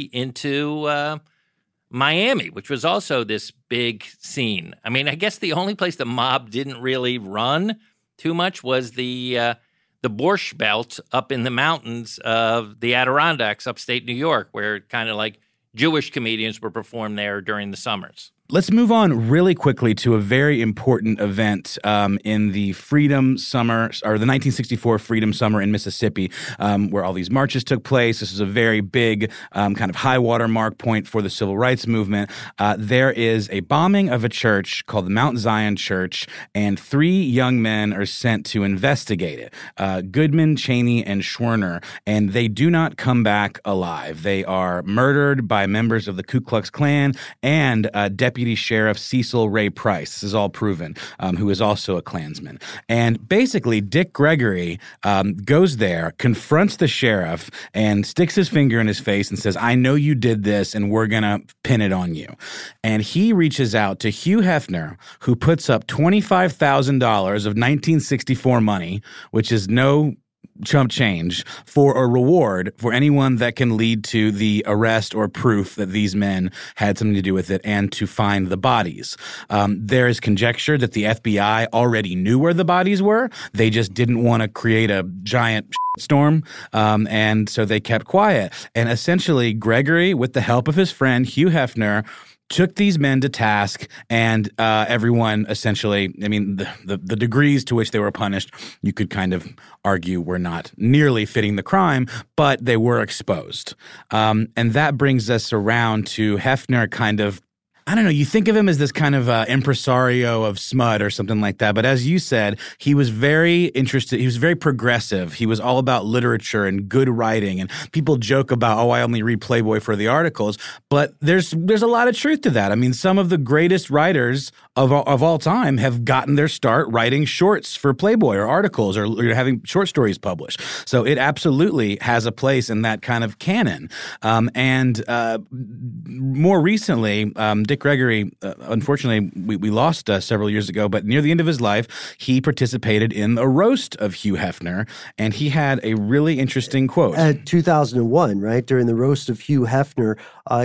into Miami, which was also this big scene. I mean, I guess the only place the mob didn't really run too much was the Borscht Belt up in the mountains of the Adirondacks, upstate New York, where kind of like Jewish comedians were performed there during the summers. Let's move on really quickly to a very important event in the Freedom Summer, or the 1964 Freedom Summer in Mississippi, where all these marches took place. This is a very big kind of high water mark point for the civil rights movement. There is a bombing of a church called the Mount Zion Church, and 3 young men are sent to investigate it, Goodman, Cheney, and Schwerner, and they do not come back alive. They are murdered by members of the Ku Klux Klan and Deputy Deputy Sheriff Cecil Ray Price. This is all proven, who is also a Klansman. And basically, Dick Gregory goes there, confronts the sheriff, and sticks his finger in his face and says, I know you did this, and we're going to pin it on you. And he reaches out to Hugh Hefner, who puts up $25,000 of 1964 money, which is no chump change, for a reward for anyone that can lead to the arrest or proof that these men had something to do with it and to find the bodies. There is conjecture that the FBI already knew where the bodies were. They just didn't want to create a giant storm, and so they kept quiet. And essentially, Gregory, with the help of his friend Hugh Hefner, took these men to task, and everyone essentially, I mean, the degrees to which they were punished, you could kind of argue were not nearly fitting the crime, but they were exposed. And that brings us around to Hefner kind of, I don't know, you think of him as this kind of impresario of smut or something like that. But as you said, he was very interested. He was very progressive. He was all about literature and good writing. And people joke about, oh, I only read Playboy for the articles. But there's a lot of truth to that. I mean, some of the greatest writers of all time have gotten their start writing shorts for Playboy or articles or having short stories published. So it absolutely has a place in that kind of canon. And more recently, Dick Gregory, unfortunately, we lost several years ago, but near the end of his life, he participated in a roast of Hugh Hefner, and he had a really interesting quote. At 2001, right, during the roast of Hugh Hefner,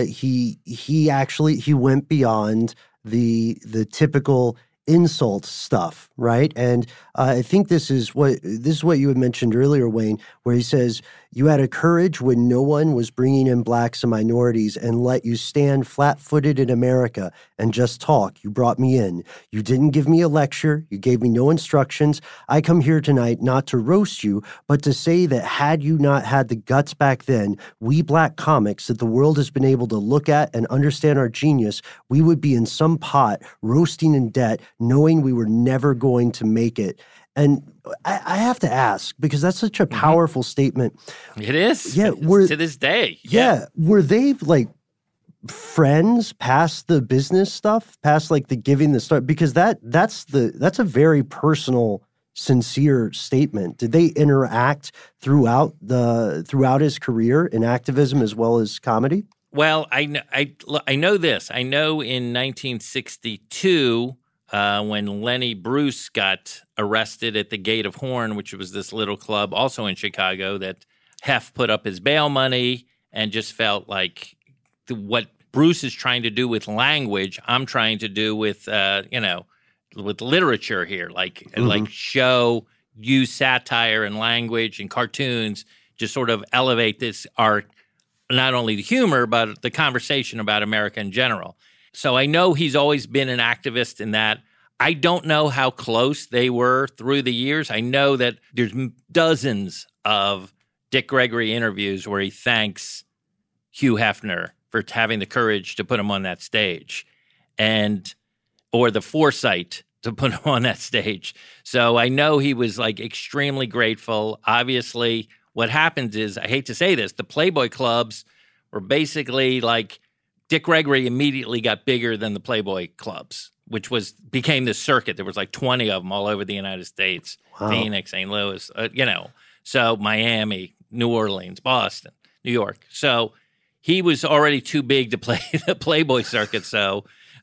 he went beyond the typical insult stuff, right? And I think this is what you had mentioned earlier, Wayne, where he says, you had a courage when no one was bringing in blacks and minorities and let you stand flat-footed in America and just talk. You brought me in. You didn't give me a lecture. You gave me no instructions. I come here tonight not to roast you, but to say that had you not had the guts back then, we black comics that the world has been able to look at and understand our genius, we would be in some pot roasting in debt, knowing we were never going to make it. And I have to ask, because that's such a powerful statement. It is. Yeah, to this day. Yeah. Were they like friends past the business stuff, past like the giving the start? Because that's a very personal, sincere statement. Did they interact throughout his career in activism as well as comedy? Well, I know this. I know in 1962. When Lenny Bruce got arrested at the Gate of Horn, which was this little club also in Chicago, that Hef put up his bail money and just felt like what Bruce is trying to do with language, I'm trying to do with with literature here, like use satire and language and cartoons, just sort of elevate this art, not only the humor but the conversation about America in general. So I know he's always been an activist in that. I don't know how close they were through the years. I know that there's dozens of Dick Gregory interviews where he thanks Hugh Hefner for having the courage to put him on that stage or the foresight to put him on that stage. So I know he was like extremely grateful. Obviously, what happens is, I hate to say this, the Playboy clubs were basically like, Dick Gregory immediately got bigger than the Playboy clubs, which became this circuit. There was like 20 of them all over the United States, wow. Phoenix, St. Louis, so Miami, New Orleans, Boston, New York. So he was already too big to play the Playboy circuit. So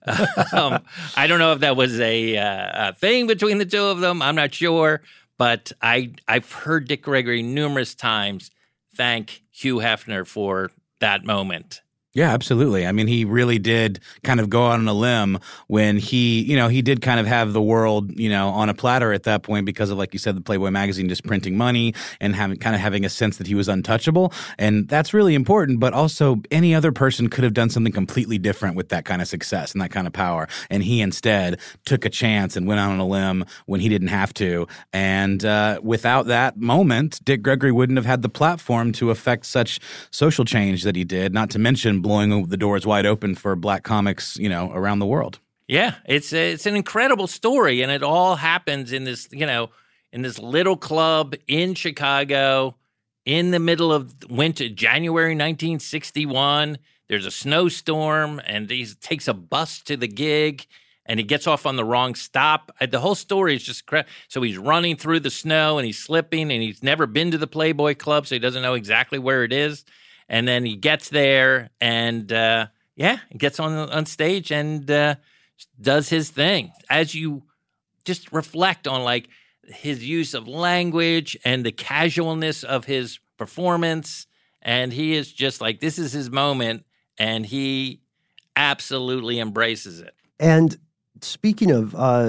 I don't know if that was a thing between the two of them. I'm not sure. But I've heard Dick Gregory numerous times thank Hugh Hefner for that moment. Yeah, absolutely. I mean, he really did kind of go out on a limb when he did kind of have the world, on a platter at that point because of, like you said, the Playboy magazine just printing money and having a sense that he was untouchable. And that's really important. But also, any other person could have done something completely different with that kind of success and that kind of power. And he instead took a chance and went out on a limb when he didn't have to. And without that moment, Dick Gregory wouldn't have had the platform to affect such social change that he did, not to mention blowing the doors wide open for black comics, around the world. Yeah, it's an incredible story, and it all happens in this, in this little club in Chicago in the middle of winter, January 1961. there's a snowstorm, and he takes a bus to the gig, and he gets off on the wrong stop. The whole story is just crap. So he's running through the snow, and he's slipping, and he's never been to the Playboy Club, so he doesn't know exactly where it is. And then he gets there, and he gets on stage and does his thing. As you just reflect on like his use of language and the casualness of his performance, and he is just like, this is his moment, and he absolutely embraces it. And speaking of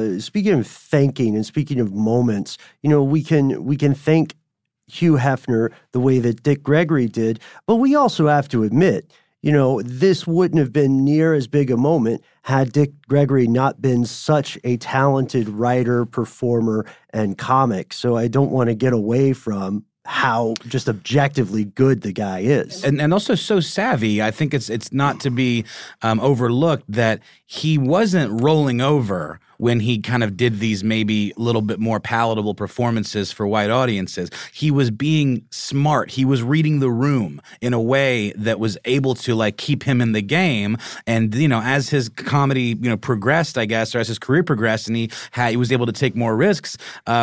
thanking and speaking of moments, we can thank Hugh Hefner the way that Dick Gregory did, but we also have to admit, this wouldn't have been near as big a moment had Dick Gregory not been such a talented writer, performer, and comic. So I don't want to get away from how just objectively good the guy is. And also so savvy. I think it's not to be overlooked that he wasn't rolling over when he kind of did these maybe a little bit more palatable performances for white audiences. He was being smart. He was reading the room in a way that was able to like keep him in the game. And, as his comedy, progressed, I guess, or as his career progressed and he was able to take more risks,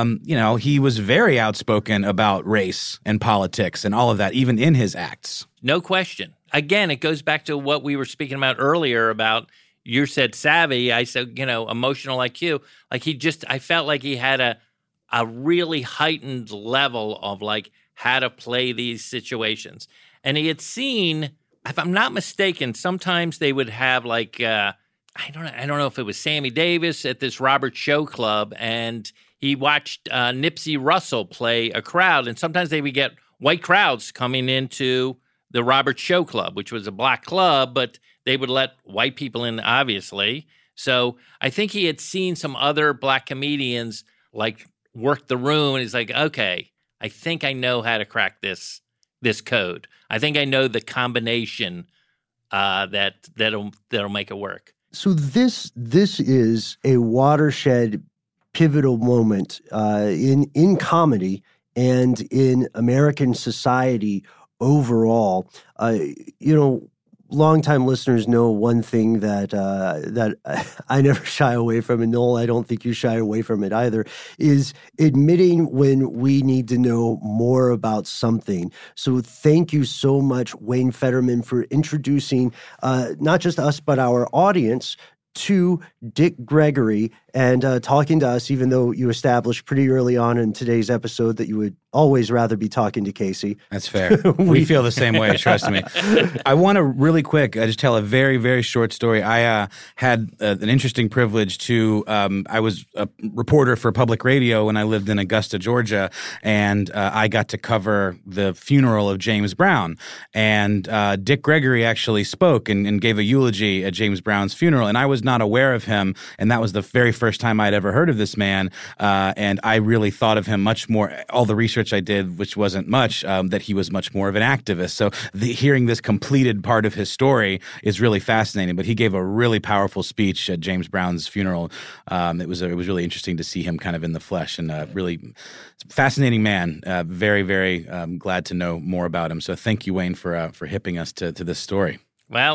he was very outspoken about race and politics and all of that, even in his acts. No question. Again, it goes back to what we were speaking about earlier about you said savvy, I said, emotional IQ. Like I felt like he had a really heightened level of like how to play these situations. And he had seen, if I'm not mistaken, sometimes they would have like, I don't know if it was Sammy Davis at this Robert Show Club, and he watched Nipsey Russell play a crowd. And sometimes they would get white crowds coming into the Robert Show Club, which was a black club, but they would let white people in, obviously. So I think he had seen some other black comedians like work the room, and he's like, okay, I think I know how to crack this code. I think I know the combination that'll make it work. So this is a watershed, pivotal moment in comedy and in American society overall. Longtime listeners know one thing that I never shy away from, and Noel, I don't think you shy away from it either, is admitting when we need to know more about something. So thank you so much, Wayne Fetterman, for introducing not just us, but our audience to Dick Gregory and talking to us, even though you established pretty early on in today's episode that you would always rather be talking to Casey. That's fair. We feel the same way, trust me. I want to really quick just tell a very, very short story. I had an interesting privilege to, I was a reporter for public radio when I lived in Augusta, Georgia, and I got to cover the funeral of James Brown. And Dick Gregory actually spoke and gave a eulogy at James Brown's funeral, and I was not aware of him, and that was the very first time I'd ever heard of this man, and I really thought of him much more, all the research I did, which wasn't much, that he was much more of an activist. So hearing this completed part of his story is really fascinating, but he gave a really powerful speech at James Brown's funeral. It was really interesting to see him kind of in the flesh, and really fascinating man. Very, very glad to know more about him. So thank you, Wayne, for hipping us to this story. Well,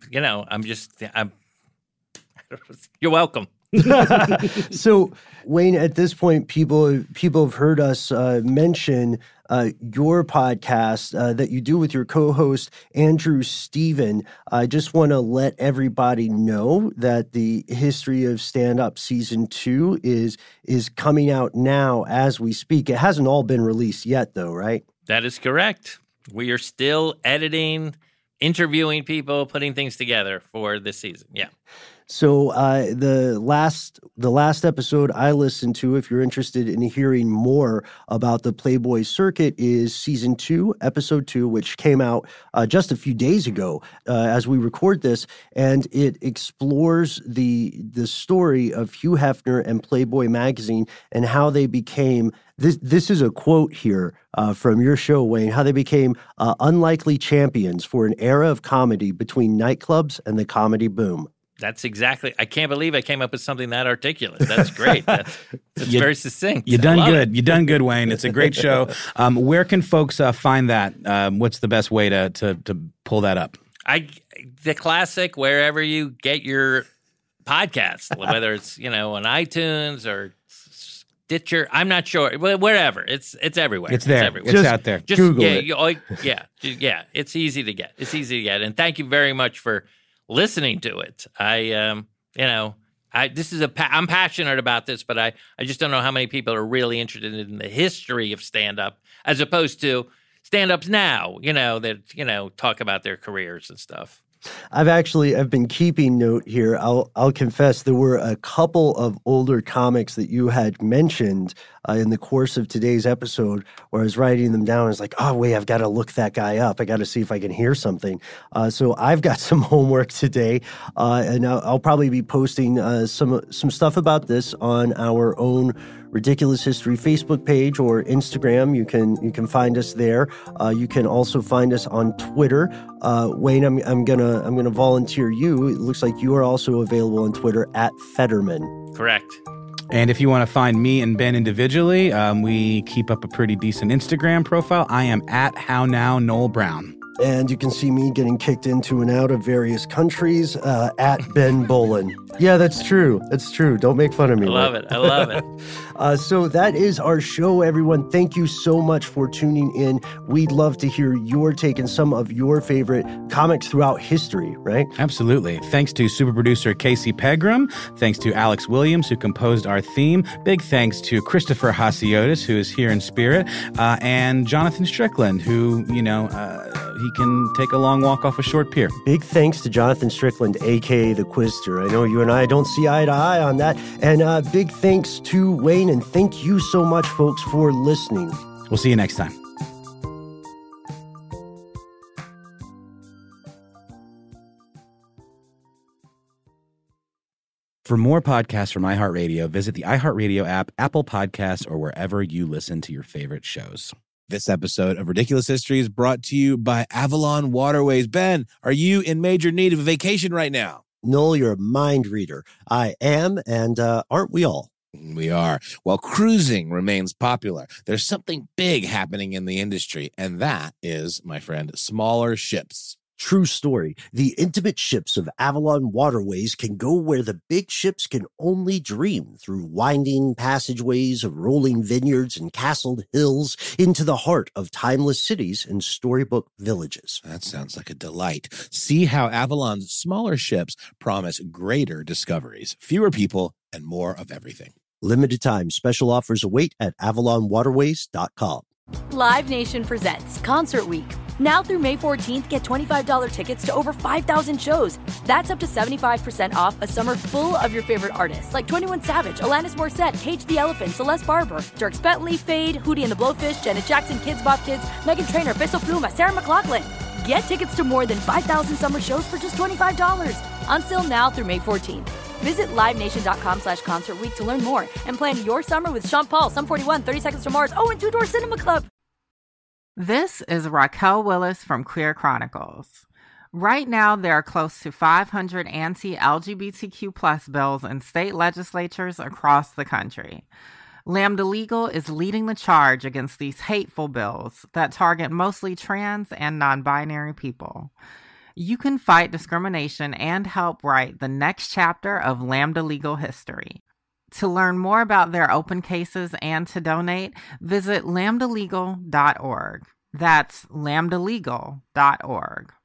you're welcome. So, Wayne, at this point, people have heard us mention your podcast that you do with your co-host, Andrew Stephen. I just want to let everybody know that the History of Stand-Up Season 2 is coming out now as we speak. It hasn't all been released yet, though, right? That is correct. We are still editing, interviewing people, putting things together for this season. Yeah. So the last episode I listened to, if you're interested in hearing more about the Playboy circuit, is Season 2, Episode 2, which came out just a few days ago as we record this, and it explores the story of Hugh Hefner and Playboy magazine and how they became. This is a quote here from your show, Wayne, how they became unlikely champions for an era of comedy between nightclubs and the comedy boom. That's exactly. I can't believe I came up with something that articulate. That's great. That's very succinct. You done good. You done good, Wayne. It's a great show. Where can folks find that? What's the best way to pull that up? The classic, wherever you get your podcast, whether it's, on iTunes or Stitcher, I'm not sure. Wherever. It's everywhere. It's there. Everywhere. It's out there. Just Google it. Yeah. It's easy to get. And thank you very much for listening to it. I'm passionate about this, but I just don't know how many people are really interested in the history of stand-up as opposed to stand-ups now, that, talk about their careers and stuff. I've been keeping note here. I'll confess there were a couple of older comics that you had mentioned in the course of today's episode where I was writing them down. I was like, oh, wait, I've got to look that guy up. I got to see if I can hear something. So I've got some homework today, and I'll probably be posting some stuff about this on our own Ridiculous History Facebook page or Instagram. You can find us there. You can also find us on Twitter. Wayne, I'm gonna volunteer you. It looks like you are also available on Twitter at Fetterman. Correct. And if you want to find me and Ben individually, we keep up a pretty decent Instagram profile. I am at HowNowNoelBrown. And you can see me getting kicked into and out of various countries at Ben Bolin. Yeah, that's true. That's true. Don't make fun of me. I love it. So that is our show, everyone. Thank you so much for tuning in. We'd love to hear your take and some of your favorite comics throughout history, right? Absolutely. Thanks to super producer Casey Pegram. Thanks to Alex Williams, who composed our theme. Big thanks to Christopher Hasiotis, who is here in spirit, and Jonathan Strickland, who, he can take a long walk off a short pier. Big thanks to Jonathan Strickland, a.k.a. the Quizster. I know you and I don't see eye to eye on that. And big thanks to Wayne, and thank you so much, folks, for listening. We'll see you next time. For more podcasts from iHeartRadio, visit the iHeartRadio app, Apple Podcasts, or wherever you listen to your favorite shows. This episode of Ridiculous History is brought to you by Avalon Waterways. Ben, are you in major need of a vacation right now? Noel, you're a mind reader. I am, and aren't we all? We are. Well, cruising remains popular. There's something big happening in the industry, and that is, my friend, smaller ships. True story. The intimate ships of Avalon Waterways can go where the big ships can only dream, through winding passageways of rolling vineyards and castled hills into the heart of timeless cities and storybook villages. That sounds like a delight. See how Avalon's smaller ships promise greater discoveries, fewer people, and more of everything. Limited time special offers await at avalonwaterways.com. Live Nation presents Concert Week. Now through May 14th, get $25 tickets to over 5,000 shows. That's up to 75% off a summer full of your favorite artists like 21 Savage, Alanis Morissette, Cage the Elephant, Celeste Barber, Dierks Bentley, Fade, Hootie and the Blowfish, Janet Jackson, Kids Bop Kids, Meghan Trainor, Peso Pluma, Sarah McLachlan. Get tickets to more than 5,000 summer shows for just $25. Until now through May 14th. Visit LiveNation.com/Concert Week to learn more and plan your summer with Sean Paul, Sum 41, 30 Seconds to Mars, and Two Door Cinema Club. This is Raquel Willis from Queer Chronicles. Right now, there are close to 500 anti-LGBTQ+ bills in state legislatures across the country. Lambda Legal is leading the charge against these hateful bills that target mostly trans and non-binary people. You can fight discrimination and help write the next chapter of Lambda Legal history. To learn more about their open cases and to donate, visit lambdalegal.org. That's lambdalegal.org.